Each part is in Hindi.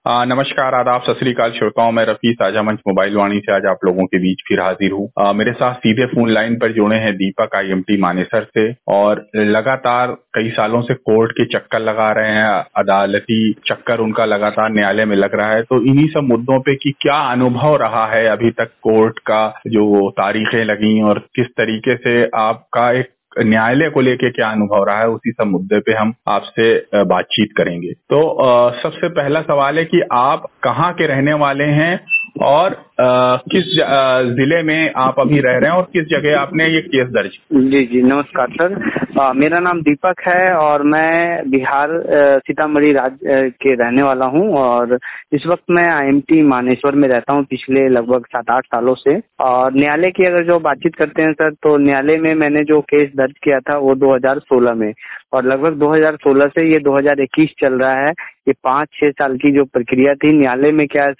नमस्कार, आदाब, सत श्री अकाल श्रोताओं। मैं रफी साझा मंच मोबाइल वाणी से आज आप लोगों के बीच फिर हाजिर हूँ। मेरे साथ सीधे फोन लाइन पर जुड़े हैं दीपक आईएमटी मानेसर से और लगातार कई सालों से कोर्ट के चक्कर लगा रहे हैं। अदालती चक्कर उनका लगातार न्यायालय में लग रहा है। तो इन्हीं सब मुद्दों पे कि क्या अनुभव रहा है अभी तक कोर्ट का, जो तारीखें लगी और किस तरीके से आपका एक न्यायालय को लेके क्या अनुभव रहा है, उसी सब मुद्दे पे हम आपसे बातचीत करेंगे। तो सबसे पहला सवाल है कि आप कहाँ के रहने वाले हैं और किस जिले में आप अभी रह रहे हैं और किस जगह आपने ये केस दर्ज किया? जी जी, नमस्कार सर। मेरा नाम दीपक है और मैं बिहार सीतामढ़ी राज्य के रहने वाला हूं और इस वक्त मैं आईएमटी मानेसर में रहता हूं पिछले लगभग 7-8 सालों से। और न्यायालय की अगर जो बातचीत करते हैं सर, तो न्यायालय में मैंने जो केस दर्ज किया था वो 2016 में, और लगभग 2016 से ये 2021 चल रहा है। ये 5-6 साल की जो प्रक्रिया थी न्यायालय में। क्या है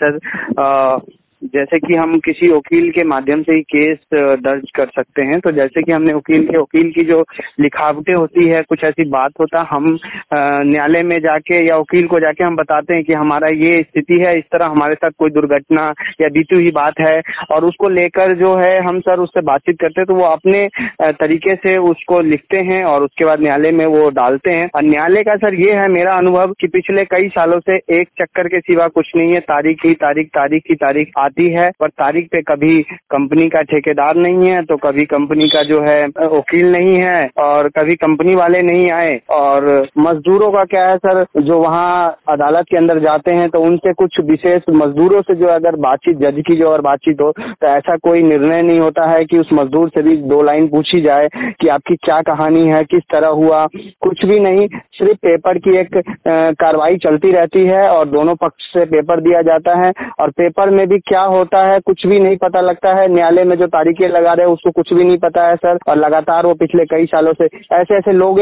सर, जैसे कि हम किसी वकील के माध्यम से ही केस दर्ज कर सकते हैं, तो जैसे कि हमने वकील की जो लिखावटें होती है, कुछ ऐसी बात होता, हम न्यायालय में जाके या वकील को जाके हम बताते हैं कि हमारा ये स्थिति है, इस तरह हमारे साथ कोई दुर्घटना या बीती हुई बात है, और उसको लेकर जो है हम सर उससे बातचीत करते हैं, तो वो अपने तरीके से उसको लिखते हैं और उसके बाद न्यायालय में वो डालते हैं। और न्यायालय का सर ये है मेरा अनुभव कि पिछले कई सालों से एक चक्कर के सिवा कुछ नहीं है। तारीख ही तारीख आती है, पर तारीख पे कभी कंपनी का ठेकेदार नहीं है, तो कभी कंपनी का जो है वकील नहीं है, और कभी कंपनी वाले नहीं आए। और मजदूरों का क्या है सर, जो वहाँ अदालत के अंदर जाते हैं तो उनसे कुछ विशेष मजदूरों से जो अगर बातचीत, जज की जो अगर बातचीत हो, तो ऐसा कोई निर्णय नहीं होता है कि उस मजदूर से भी 2 लाइन पूछी जाए कि आपकी क्या कहानी है, किस तरह हुआ, कुछ भी नहीं। सिर्फ पेपर की एक कार्रवाई चलती रहती है और दोनों पक्ष से पेपर दिया जाता है, और पेपर में भी क्या होता है कुछ भी नहीं पता लगता है। न्यायालय में जो तारीखें लगा रहे हैं उसको कुछ भी नहीं पता है सर। और लगातार वो पिछले कई सालों से ऐसे लोग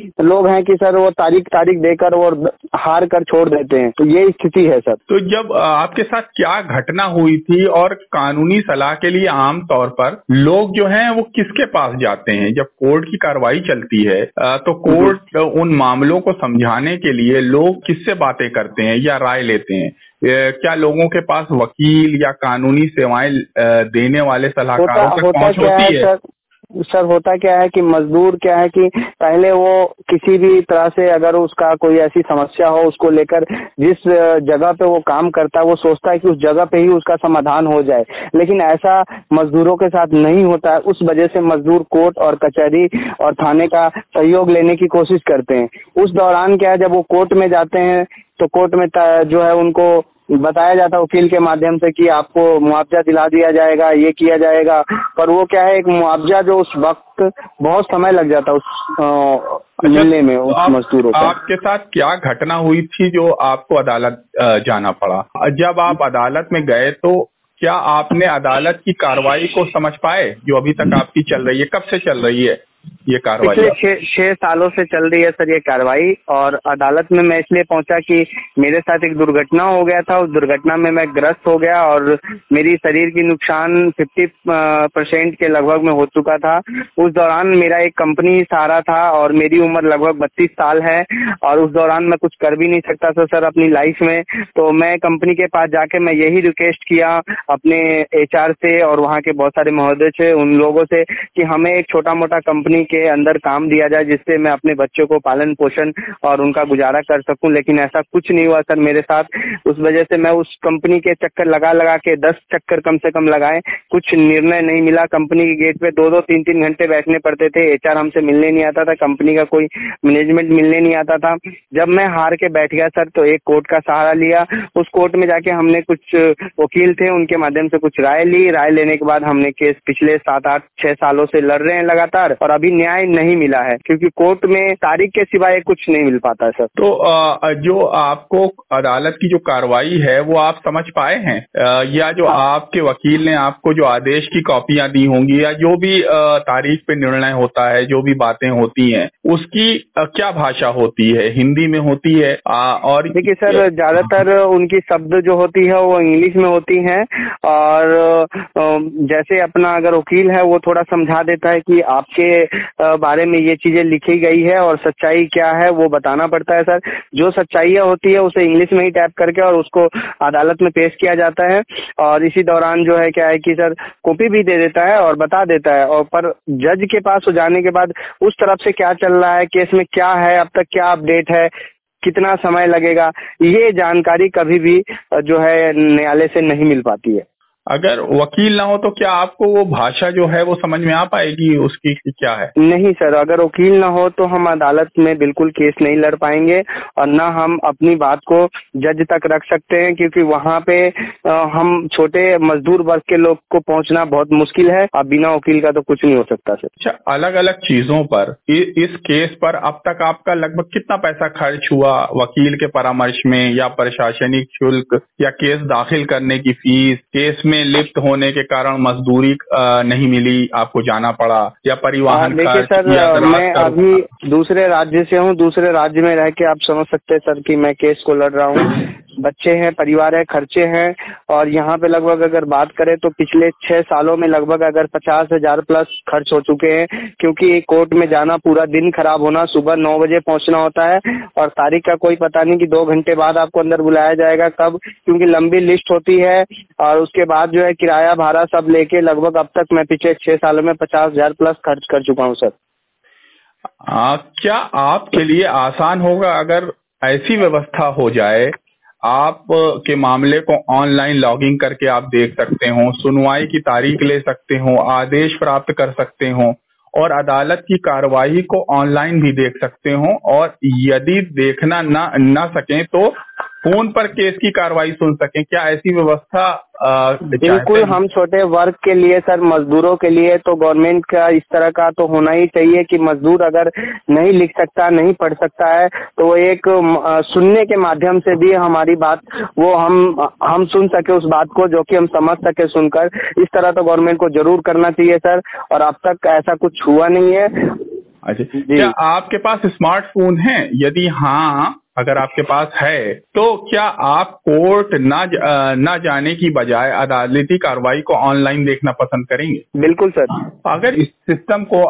हैं कि सर वो तारीख देकर वो हार कर छोड़ देते हैं। तो ये स्थिति है सर। तो जब आपके साथ क्या घटना हुई थी और कानूनी सलाह के लिए आम तौर पर लोग जो हैं वो किसके पास जाते हैं? जब कोर्ट की कार्रवाई चलती है तो कोर्ट उन मामलों को समझाने के लिए लोग किससे बातें करते हैं या राय लेते हैं? क्या लोगों के पास वकील या कानूनी सेवाएं देने वाले सलाहकारों तक पहुंच होती है? सर होता क्या है कि मजदूर क्या है कि पहले वो किसी भी तरह से अगर उसका कोई ऐसी समस्या हो, उसको लेकर जिस जगह पे वो काम करता है वो सोचता है कि उस जगह पे ही उसका समाधान हो जाए, लेकिन ऐसा मजदूरों के साथ नहीं होता है। उस वजह से मजदूर कोर्ट और कचहरी और थाने का सहयोग लेने की कोशिश करते हैं। उस दौरान क्या है, जब वो कोर्ट में जाते हैं तो कोर्ट में जो है उनको बताया जाता है वकील के माध्यम से कि आपको मुआवजा दिला दिया जाएगा, ये किया जाएगा। पर वो क्या है, एक मुआवजा जो उस वक्त बहुत समय लग जाता है उस मिलने में उस मजदूरों को। आपके साथ क्या घटना हुई थी जो आपको अदालत जाना पड़ा? जब आप अदालत में गए तो क्या आपने अदालत की कार्रवाई को समझ पाए जो अभी तक आपकी चल रही है? कब से चल रही है ये कार्रवाई? पिछले 6 सालों से चल रही है सर ये कार्रवाई। और अदालत में मैं इसलिए पहुंचा कि मेरे साथ एक दुर्घटना हो गया था। उस दुर्घटना में मैं ग्रस्त हो गया और मेरी शरीर की नुकसान 50% के लगभग में हो चुका था। उस दौरान मेरा एक कंपनी ही सहारा था और मेरी उम्र लगभग 32 साल है, और उस दौरान मैं कुछ कर भी नहीं सकता था सर अपनी लाइफ में। तो मैं कंपनी के पास जाके मैं यही रिक्वेस्ट किया अपने HR से और वहाँ के बहुत सारे महोदय से, उन लोगों से, कि हमें एक छोटा मोटा कंपनी के अंदर काम दिया जाए जिससे मैं अपने बच्चों को पालन पोषण और उनका गुजारा कर सकूं। लेकिन ऐसा कुछ नहीं हुआ सर मेरे साथ। उस वजह से मैं उस कंपनी के चक्कर लगा के 10 चक्कर कम से कम लगाए, कुछ निर्णय नहीं मिला। कंपनी के गेट पे 2-2 3-3 घंटे बैठने पड़ते थे। HR हमसे मिलने नहीं आता था, कंपनी का कोई मैनेजमेंट मिलने नहीं आता था। जब मैं हार के बैठ गया सर, तो एक कोर्ट का सहारा लिया। उस कोर्ट में जाके हमने कुछ वकील थे उनके माध्यम से कुछ राय ली। राय लेने के बाद हमने केस पिछले 7-8-6 सालों से लड़ रहे हैं लगातार, और अभी न्याय नहीं मिला है क्योंकि कोर्ट में तारीख के सिवाय कुछ नहीं मिल पाता है सर। तो जो आपको अदालत की जो कार्रवाई है वो आप समझ पाए हैं, या जो आपके वकील ने आपको जो आदेश की कॉपियां दी होंगी या जो भी तारीख पे निर्णय होता है, जो भी बातें होती हैं, उसकी क्या भाषा होती है? हिंदी में होती है? और देखिए सर, ज्यादातर उनकी शब्द जो होती है वो इंग्लिश में होती हैं, और जैसे अपना अगर वकील है वो थोड़ा समझा देता है कि आपके बारे में ये चीजें लिखी गई है और सच्चाई क्या है वो बताना पड़ता है सर। जो सच्चाइयाँ होती है उसे इंग्लिश में ही टाइप करके और उसको अदालत में पेश किया जाता है, और इसी दौरान जो है क्या है कि सर कॉपी भी दे देता है और बता देता है, और पर जज के पास जाने के बाद उस तरफ से क्या चल रहा है, केस में क्या है, अब तक क्या अपडेट है, कितना समय लगेगा, ये जानकारी कभी भी जो है न्यायालय से नहीं मिल पाती है। अगर वकील ना हो तो क्या आपको वो भाषा जो है वो समझ में आ पाएगी उसकी कि क्या है? नहीं सर, अगर वकील ना हो तो हम अदालत में बिल्कुल केस नहीं लड़ पाएंगे और ना हम अपनी बात को जज तक रख सकते हैं, क्योंकि वहाँ पे हम छोटे मजदूर वर्ग के लोग को पहुँचना बहुत मुश्किल है। अब बिना वकील का तो कुछ नहीं हो सकता सर। अच्छा, अलग अलग चीजों पर इस केस पर अब तक आपका लगभग कितना पैसा खर्च हुआ? वकील के परामर्श में, या प्रशासनिक शुल्क, या केस दाखिल करने की फीस, केस में लिप्त होने के कारण मजदूरी नहीं मिली, आपको जाना पड़ा, या परिवहन देखिए खर्च, सर, या मैं अभी दूसरे राज्य से हूँ, दूसरे राज्य में रह के आप समझ सकते हैं सर कि मैं केस को लड़ रहा हूँ। बच्चे हैं, परिवार है, खर्चे हैं, और यहाँ पे लगभग अगर बात करें तो पिछले 6 सालों में लगभग अगर 50,000 प्लस खर्च हो चुके हैं, क्योंकि कोर्ट में जाना, पूरा दिन खराब होना, सुबह 9 बजे पहुँचना होता है और तारीख का कोई पता नहीं कि 2 घंटे बाद आपको अंदर बुलाया जाएगा कब, क्योंकि लंबी लिस्ट होती है। और उसके बाद जो है किराया भाड़ा सब लेके लगभग अब तक मैं पिछले 6 सालों में 50,000 प्लस खर्च कर चुका हूँ सर। क्या आपके लिए आसान होगा अगर ऐसी व्यवस्था हो जाए, आप के मामले को ऑनलाइन लॉगिंग करके आप देख सकते हो, सुनवाई की तारीख ले सकते हो, आदेश प्राप्त कर सकते हो, और अदालत की कार्रवाई को ऑनलाइन भी देख सकते हो, और यदि देखना ना सकें तो फोन पर केस की कार्रवाई सुन सकें? क्या ऐसी व्यवस्था बिल्कुल, हम छोटे वर्ग के लिए सर, मजदूरों के लिए तो गवर्नमेंट का इस तरह का तो होना ही चाहिए कि मजदूर अगर नहीं लिख सकता, नहीं पढ़ सकता है तो वो एक सुनने के माध्यम से भी हमारी बात वो हम सुन सके उस बात को, जो कि हम समझ सके सुनकर। इस तरह तो गवर्नमेंट को जरूर करना चाहिए सर, और अब तक ऐसा कुछ हुआ नहीं है। अच्छा, क्या आपके पास स्मार्टफोन है? यदि हाँ, अगर आपके पास है तो क्या आप कोर्ट ना जाने की बजाय अदालती कार्रवाई को ऑनलाइन देखना पसंद करेंगे? बिल्कुल सर। अगर इस सिस्टम को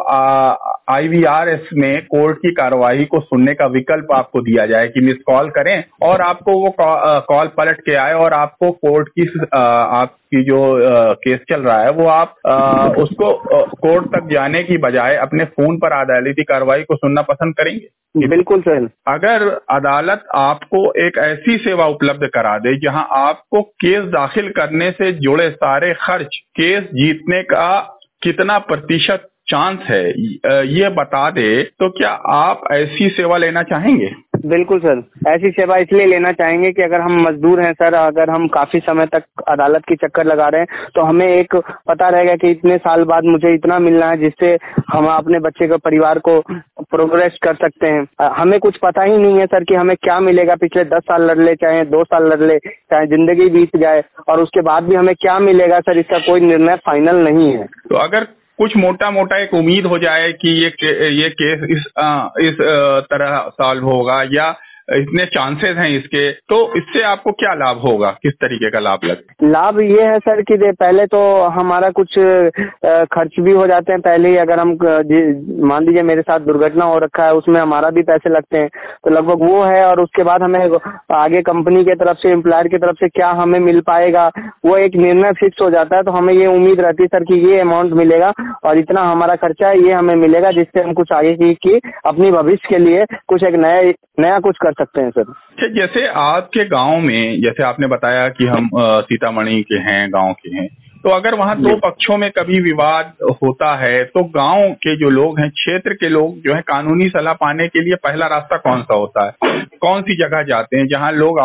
IVRS में कोर्ट की कार्रवाई को सुनने का विकल्प आपको दिया जाए कि मिस कॉल करें और आपको वो कॉल पलट के आए और आपको कोर्ट की आपकी जो केस चल रहा है वो आप उसको कोर्ट तक जाने की बजाय अपने फोन पर अदालती कार्रवाई को सुनना पसंद करेंगे? बिल्कुल सर। अगर अदालत आपको एक ऐसी सेवा उपलब्ध करा दे जहां आपको केस दाखिल करने से जुड़े सारे खर्च, केस जीतने का कितना प्रतिशत चांस है, ये बता दे, तो क्या आप ऐसी सेवा लेना चाहेंगे? बिल्कुल सर, ऐसी सेवा इसलिए लेना चाहेंगे कि अगर हम मजदूर हैं सर, अगर हम काफी समय तक अदालत की चक्कर लगा रहे हैं तो हमें एक पता रहेगा कि इतने साल बाद मुझे इतना मिलना है जिससे हम अपने बच्चे को, परिवार को प्रोग्रेस कर सकते हैं। हमें कुछ पता ही नहीं है सर कि हमें क्या मिलेगा, पिछले 10 साल लड़ ले, चाहे 2 साल लड़ ले, चाहे जिंदगी बीत जाए, और उसके बाद भी हमें क्या मिलेगा सर, इसका कोई निर्णय फाइनल नहीं है। तो अगर कुछ मोटा एक उम्मीद हो जाए कि ये केस इस तरह सॉल्व होगा या इतने चांसेस हैं इसके, तो इससे आपको क्या लाभ होगा? किस तरीके का लाभ लगता है? लाभ ये है सर कि पहले तो हमारा कुछ खर्च भी हो जाते हैं पहले ही। अगर हम मान लीजिए मेरे साथ दुर्घटना हो रखा है, उसमें हमारा भी पैसे लगते हैं, तो लगभग वो है। और उसके बाद हमें आगे कंपनी के तरफ से, एम्प्लॉयर की तरफ से क्या हमें मिल पाएगा, वो एक निर्णय फिक्स हो जाता है। तो हमें ये उम्मीद रहती है सर कि ये अमाउंट मिलेगा और इतना हमारा खर्चा है, ये हमें मिलेगा, जिससे हम कुछ आगे की अपनी भविष्य के लिए कुछ एक नया कुछ कर सकते हैं सर। जैसे आपके गांव में, जैसे आपने बताया कि हम सीतामढ़ी के हैं, गांव के हैं, तो अगर वहां 2 पक्षों में कभी विवाद होता है तो गांव के जो लोग हैं, क्षेत्र के लोग जो है, कानूनी सलाह पाने के लिए पहला रास्ता कौन सा होता है? कौन सी जगह जाते हैं जहां लोग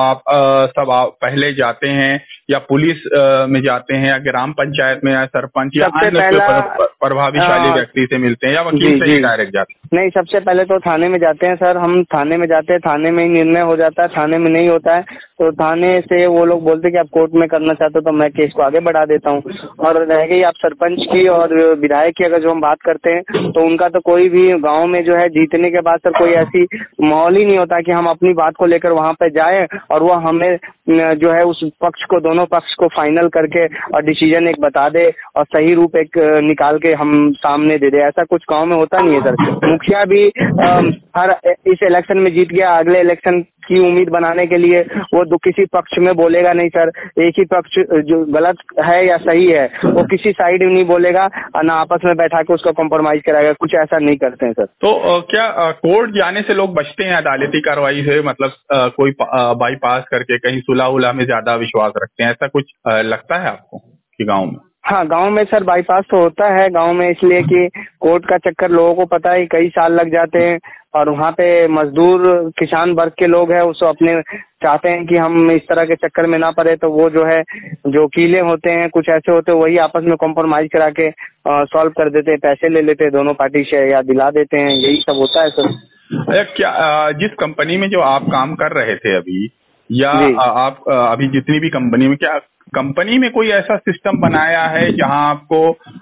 पहले जाते हैं, या पुलिस में जाते हैं, या ग्राम पंचायत में, या सरपंच, या अन्य प्रभाविशाली व्यक्ति से मिलते हैं, या वकील से ही डायरेक्ट जाते हैं? नहीं, सबसे पहले तो थाने में जाते हैं सर। हम थाने में जाते हैं, थाने में ही निर्णय हो जाता है, थाने में नहीं होता है तो थाने से वो लोग बोलते कि आप कोर्ट में करना चाहते हो तो मैं केस को आगे बढ़ा देता हूँ। और रह गई आप सरपंच की और विधायक की अगर जो हम बात करते हैं तो उनका तो कोई भी गांव में जो है जीतने के बाद सर कोई ऐसी माहौल ही नहीं होता कि हम अपनी बात को लेकर वहां पे जाएं और वो हमें जो है उस पक्ष को, दोनों पक्ष को फाइनल करके और डिसीजन एक बता दे और सही रूप एक निकाल के हम सामने दे दे। ऐसा कुछ गांव में होता नहीं है सर। मुखिया भी हर इस इलेक्शन में जीत गया, अगले इलेक्शन की उम्मीद बनाने के लिए वो किसी पक्ष में बोलेगा नहीं सर। एक ही पक्ष जो गलत है या सही है वो किसी साइड नहीं बोलेगा और ना आपस में बैठा के उसको कॉम्प्रोमाइज कराएगा, कुछ ऐसा नहीं करते हैं सर। तो क्या कोर्ट जाने से लोग बचते हैं अदालती कार्रवाई से, मतलब कोई बाईपास करके कहीं सुलह उलह में ज्यादा विश्वास रखते हैं, ऐसा कुछ लगता है आपको कि गाँव में? हाँ, गांव में सर बाईपास तो होता है गांव में, इसलिए कि कोर्ट का चक्कर लोगों को पता है कई साल लग जाते हैं और वहाँ पे मजदूर किसान वर्ग के लोग हैं उसको अपने चाहते हैं कि हम इस तरह के चक्कर में ना पड़े, तो वो जो है जो वकीलें होते हैं कुछ ऐसे होते हैं वही आपस में कॉम्प्रोमाइज करा के सॉल्व कर देते हैं, पैसे ले लेते हैं दोनों पार्टी से या दिला देते हैं, यही सब होता है सर। अच्छा, क्या जिस कंपनी में जो आप काम कर रहे थे अभी या आप अभी जितनी भी कंपनी में, क्या कंपनी में कोई ऐसा सिस्टम बनाया है जहां आपको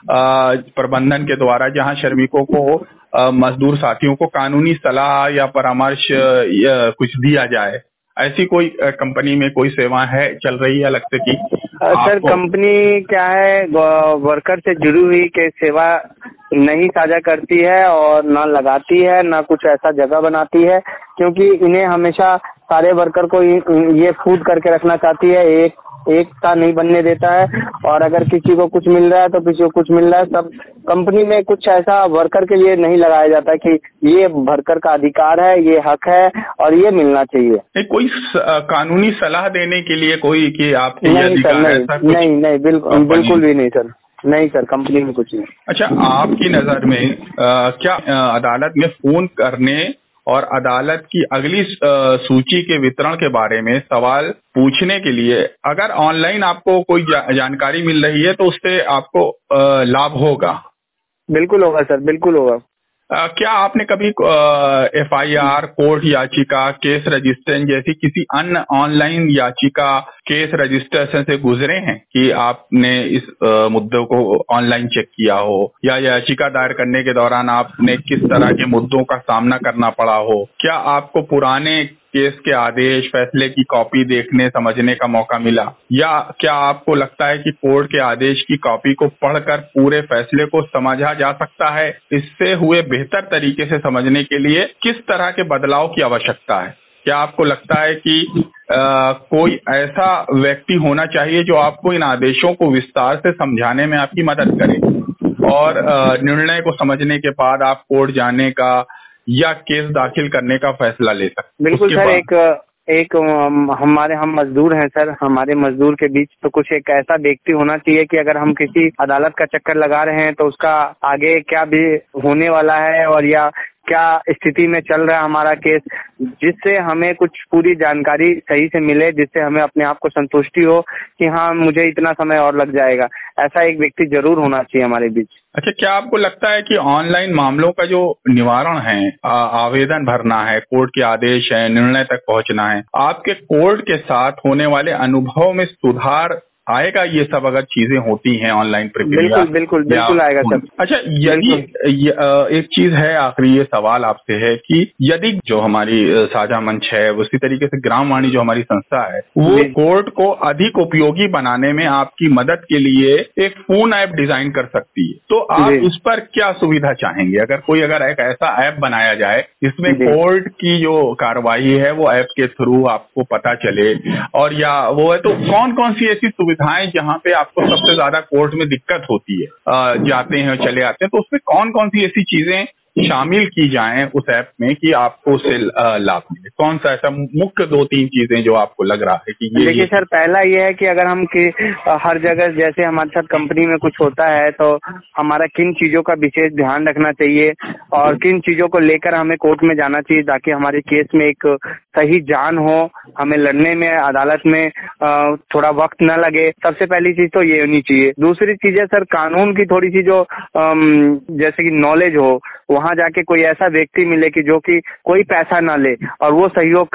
प्रबंधन के द्वारा, जहां श्रमिकों को मजदूर साथियों को कानूनी सलाह या परामर्श या कुछ दिया जाए, ऐसी कोई कंपनी में कोई सेवा है, चल रही है अलग से कि सर कंपनी क्या है वर्कर से जुड़ी हुई के सेवा नहीं साझा करती है और ना लगाती है, ना कुछ ऐसा जगह बनाती है, क्योंकि इन्हें हमेशा सारे वर्कर को ये फूड करके रखना चाहती है, एक का नहीं बनने देता है। और अगर किसी को कुछ मिल रहा है तो किसी को कुछ मिल रहा है, सब कंपनी में कुछ ऐसा वर्कर के लिए नहीं लगाया जाता कि ये वर्कर का अधिकार है, ये हक है और ये मिलना चाहिए। कोई कानूनी सलाह देने के लिए कोई कि आपके नहीं सर, नहीं बिल्कुल भी नहीं सर, नहीं सर, कंपनी में कुछ नहीं। अच्छा, आपकी नजर में क्या अदालत में फोन करने और अदालत की अगली सूची के वितरण के बारे में सवाल पूछने के लिए अगर ऑनलाइन आपको कोई जानकारी मिल रही है तो उससे आपको लाभ होगा? बिल्कुल होगा सर, बिल्कुल होगा। क्या आपने कभी FIR, कोर्ट याचिका, केस रजिस्ट्रेशन जैसी किसी अन्य ऑनलाइन याचिका, केस रजिस्ट्रेशन से गुजरे हैं कि आपने इस मुद्दों को ऑनलाइन चेक किया हो, या याचिका दायर करने के दौरान आपने किस तरह के मुद्दों का सामना करना पड़ा हो? क्या आपको पुराने केस के आदेश, फैसले की कॉपी देखने समझने का मौका मिला, या क्या आपको लगता है कि कोर्ट के आदेश की कॉपी को पढ़कर पूरे फैसले को समझा जा सकता है? इससे हुए बेहतर तरीके से समझने के लिए किस तरह के बदलाव की आवश्यकता है? क्या आपको लगता है कि कोई ऐसा व्यक्ति होना चाहिए जो आपको इन आदेशों को विस्तार से समझाने में आपकी मदद करे और निर्णय को समझने के बाद आप कोर्ट जाने का या केस दाखिल करने का फैसला ले सकते? बिल्कुल सर, हम मजदूर हैं सर, हमारे मजदूर के बीच तो कुछ एक ऐसा व्यक्ति होना चाहिए कि अगर हम किसी अदालत का चक्कर लगा रहे हैं तो उसका आगे क्या भी होने वाला है और या क्या स्थिति में चल रहा है हमारा केस, जिससे हमें कुछ पूरी जानकारी सही से मिले, जिससे हमें अपने आप को संतुष्टि हो कि हाँ मुझे इतना समय और लग जाएगा। ऐसा एक व्यक्ति जरूर होना चाहिए हमारे बीच। अच्छा, क्या आपको लगता है कि ऑनलाइन मामलों का जो निवारण है, आवेदन भरना है, कोर्ट के आदेश है, निर्णय तक पहुंचना है, आपके कोर्ट के साथ होने वाले अनुभव में सुधार आएगा ये सब अगर चीजें होती हैं ऑनलाइन प्रक्रिया? बिल्कुल आएगा सर। अच्छा, यदि एक चीज है, आखिरी ये सवाल आपसे है कि यदि जो हमारी साझा मंच है, उसी तरीके से ग्रामवाणी जो हमारी संस्था है, वो कोर्ट को अधिक उपयोगी बनाने में आपकी मदद के लिए एक फोन ऐप डिजाइन कर सकती है, तो आप उस पर क्या सुविधा चाहेंगे? अगर एक ऐसा ऐप बनाया जाए जिसमें कोर्ट की जो कार्रवाई है वो ऐप के थ्रू आपको पता चले, और या वो है तो कौन कौन सी ऐसी सुविधाएं जहां पे आपको सबसे ज्यादा कोर्ट में दिक्कत होती है, जाते हैं चले आते हैं, तो उसमें कौन कौन सी ऐसी चीजें शामिल की जाएं उस ऐप में कि आपको उससे लाभ मिले? कौन सा ऐसा मुख्य 2-3 चीजें जो आपको लग रहा है कि ये? देखिए सर, पहला ये है कि अगर हम हर जगह जैसे हमारे साथ कंपनी में कुछ होता है तो हमारा किन चीजों का विशेष ध्यान रखना चाहिए और किन चीजों को लेकर हमें कोर्ट में जाना चाहिए ताकि हमारे केस में एक सही जान हो, हमें लड़ने में अदालत में थोड़ा वक्त न लगे। सबसे पहली चीज तो ये होनी चाहिए। दूसरी चीज है सर, कानून की थोड़ी सी जो जैसे कि नॉलेज हो, वहां जाके कोई ऐसा व्यक्ति मिले कि जो कि कोई पैसा ना ले और वो सहयोग करे,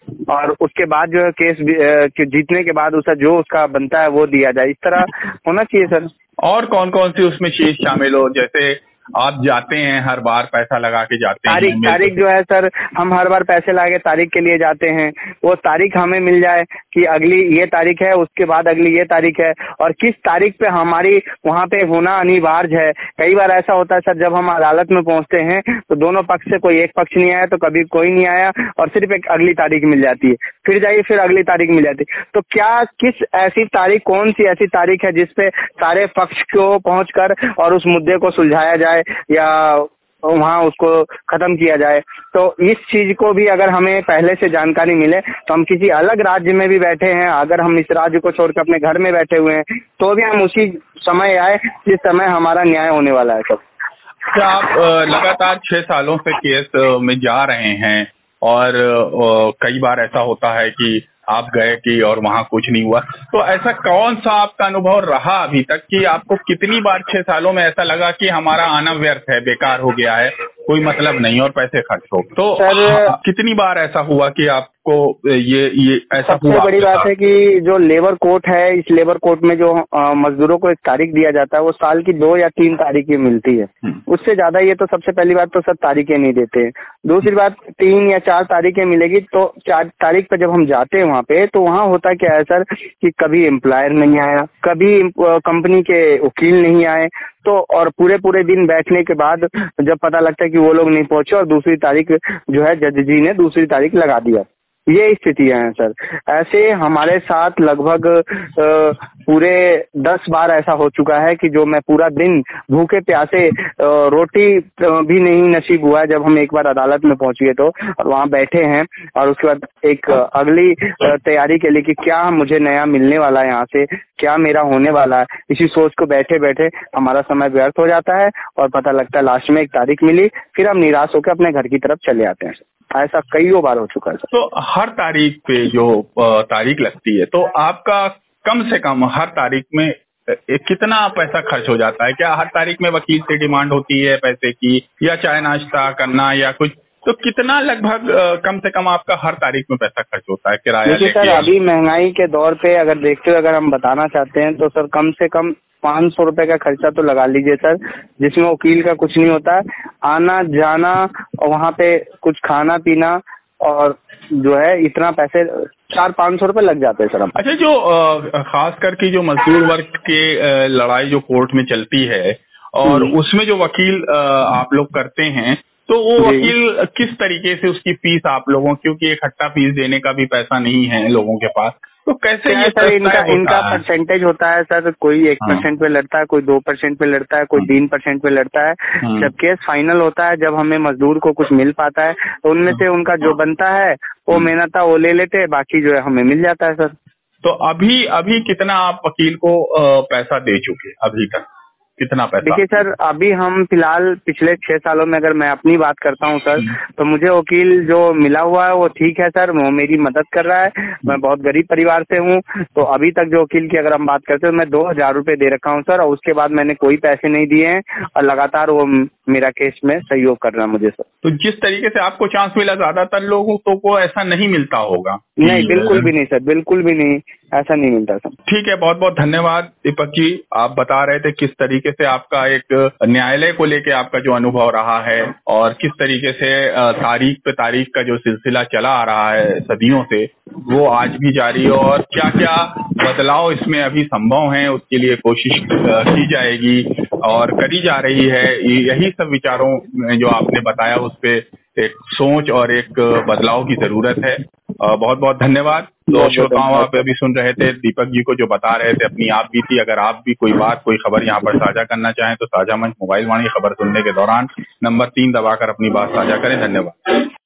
और उसके बाद जो है केस जीतने के बाद उसका जो उसका बनता है वो दिया जाए, इस तरह होना चाहिए सर। और कौन कौन सी उसमें चीज शामिल हो, जैसे आप जाते हैं हर बार पैसा लगा के जाते हैं? तारीख जो है सर, हम हर बार पैसे लाके तारीख के लिए जाते हैं, वो तारीख हमें मिल जाए कि अगली ये तारीख है, उसके बाद अगली ये तारीख है, और किस तारीख पे हमारी वहाँ पे होना अनिवार्य है। कई बार ऐसा होता है सर, जब हम अदालत में पहुँचते हैं तो दोनों पक्ष से कोई एक पक्ष नहीं आया, तो कभी कोई नहीं आया और सिर्फ एक अगली तारीख मिल जाती है, फिर जाइए फिर अगली तारीख मिल जाती है। तो क्या किस ऐसी तारीख, कौन सी ऐसी तारीख है जिसपे सारे पक्ष को पहुँचकर और उस मुद्दे को सुलझाया जाए या वहाँ उसको खत्म किया जाए? तो इस चीज को भी अगर हमें पहले से जानकारी मिले तो हम किसी अलग राज्य में भी बैठे हैं, अगर हम इस राज्य को छोड़कर अपने घर में बैठे हुए हैं तो भी हम उसी समय आए जिस समय हमारा न्याय होने वाला है सब। क्या आप लगातार 6 सालों से केस में जा रहे हैं और कई बार ऐसा होता है कि आप गए कि और वहाँ कुछ नहीं हुआ, तो ऐसा कौन सा आपका अनुभव रहा अभी तक कि आपको कितनी बार 6 सालों में ऐसा लगा कि हमारा आना व्यर्थ है, बेकार हो गया है, कोई मतलब नहीं और पैसे खर्च हो? तो सर कितनी बार ऐसा हुआ कि आपको ये ऐसा हुआ? सबसे बड़ी बात है कि जो लेबर कोर्ट है, इस लेबर कोर्ट में जो मजदूरों को एक तारीख दिया जाता है वो साल की 2 या 3 तारीखें मिलती है, उससे ज्यादा ये तो सबसे पहली बात तो सर तारीखें नहीं देते हैं। दूसरी बात 3 या 4 तारीखें मिलेगी, तो 4 तारीख पे जब हम जाते हैं वहाँ पे, तो वहाँ होता क्या है सर कि कभी एम्प्लॉयर नहीं आया, कभी कंपनी के वकील नहीं आए, तो और पूरे दिन बैठने के बाद जब पता लगता है कि वो लोग नहीं पहुंचे और दूसरी तारीख जो है जज जी ने दूसरी तारीख लगा दिया। ये स्थितियां हैं सर। ऐसे हमारे साथ लगभग पूरे 10 बार ऐसा हो चुका है कि जो मैं पूरा दिन भूखे प्यासे रोटी भी नहीं नसीब हुआ है जब हम एक बार अदालत में पहुंच गए तो, और वहां बैठे हैं और उसके बाद एक अगली तैयारी के लिए कि क्या मुझे नया मिलने वाला है यहाँ से, क्या मेरा होने वाला है, इसी सोच को बैठे बैठे हमारा समय व्यर्थ हो जाता है और पता लगता है लास्ट में एक तारीख मिली, फिर हम निराश होकर अपने घर की तरफ चले आते हैं। ऐसा कई बार हो चुका है। तो हर तारीख पे जो तारीख लगती है, तो आपका कम से कम हर तारीख में कितना पैसा खर्च हो जाता है? क्या हर तारीख में वकील से डिमांड होती है पैसे की, या चाय नाश्ता करना या कुछ? तो कितना लगभग कम से कम आपका हर तारीख में पैसा खर्च होता है किराया लेके? सर अभी महंगाई के दौर पे अगर देखते हुए अगर हम बताना चाहते हैं तो सर कम से कम 500 रुपए का खर्चा तो लगा लीजिए सर, जिसमें वकील का कुछ नहीं होता है, आना जाना और वहाँ पे कुछ खाना पीना और जो है इतना पैसे 400-500 रुपए लग जाते हैं सर। अच्छा, जो खास करके जो मजदूर वर्ग के लड़ाई जो कोर्ट में चलती है और उसमें जो वकील आप लोग करते हैं, तो वो वकील किस तरीके से उसकी फीस आप लोगों, क्योंकि इकट्ठा फीस देने का भी पैसा नहीं है लोगों के पास, तो कैसे ये सर इनका परसेंटेज होता है सर, कोई 1% पे लड़ता है, कोई 2% पे लड़ता है, कोई 3% पे लड़ता है। जब केस फाइनल होता है, जब हमें मजदूर को कुछ मिल पाता है तो उनमें से उनका जो बनता है वो मेहनता वो ले लेते हैं, बाकी जो है हमें मिल जाता है सर। तो अभी कितना आप वकील को पैसा दे चुके अभी तक, कितना पैसा? देखिए सर, अभी हम फिलहाल पिछले 6 सालों में अगर मैं अपनी बात करता हूँ सर, तो मुझे वकील जो मिला हुआ है वो ठीक है सर, वो मेरी मदद कर रहा है। मैं बहुत गरीब परिवार से हूँ, तो अभी तक जो वकील की अगर हम बात करते हैं तो मैं 2000 रुपए दे रखा हूँ सर, और उसके बाद मैंने कोई पैसे नहीं दिए हैं और लगातार वो मेरा केस में सहयोग कर रहा है मुझे सर। तो जिस तरीके से आपको चांस मिला, ज्यादातर लोगों को ऐसा नहीं मिलता होगा। नहीं, बिल्कुल भी नहीं सर, बिल्कुल भी नहीं, ऐसा नहीं मिलता सर। ठीक है, बहुत बहुत धन्यवाद दीपक जी। आप बता रहे थे किस तरीके से आपका एक न्यायालय को लेके आपका जो अनुभव रहा है और किस तरीके से तारीख पे तारीख का जो सिलसिला चला आ रहा है सदियों से, वो आज भी जारी है, और क्या क्या बदलाव इसमें अभी संभव हैं उसके लिए कोशिश की जाएगी और करी जा रही है। यही सब विचारों में जो आपने बताया उस पे एक सोच और एक बदलाव की जरूरत है। बहुत बहुत धन्यवाद। तो श्रोताओं, आप अभी सुन रहे थे दीपक जी को जो बता रहे थे अपनी आप बीती। अगर आप भी कोई बात कोई खबर यहाँ पर साझा करना चाहें तो साझा मंच मोबाइल वाणी खबर सुनने के दौरान नंबर 3 दबाकर अपनी बात साझा करें। धन्यवाद।